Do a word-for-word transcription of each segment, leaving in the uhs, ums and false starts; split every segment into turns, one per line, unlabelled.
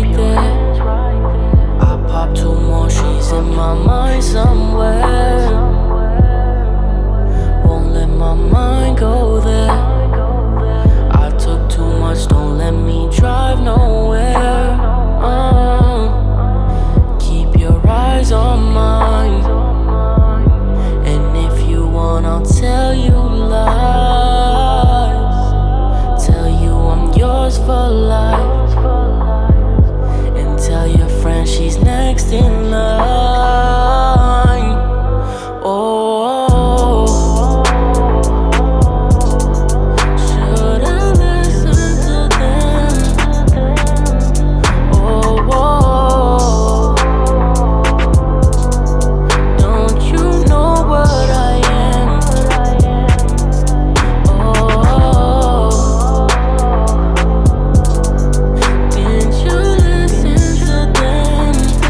right there. I pop two more, she's in my mind somewhere. Won't let my mind go there. I took too much, don't let me drive nowhere. uh, Keep your eyes on mine, and if you want I'll tell you lies. Tell you I'm yours for life, and tell your friend she's next in line. Oh, should I listen to them? Oh, don't you know what I am? Oh, didn't you listen to them?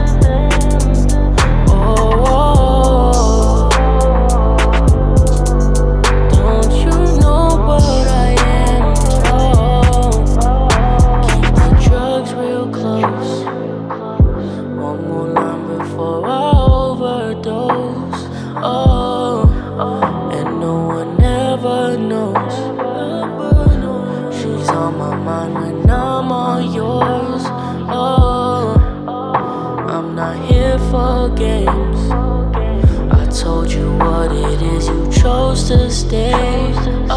Oh, don't you know what I am? Oh, keep the drugs real close. One more line before I overdose. Oh, and no one ever knows. She's on my mind when I'm all yours. Oh, I'm not here for games. I told you what it is, you chose to stay.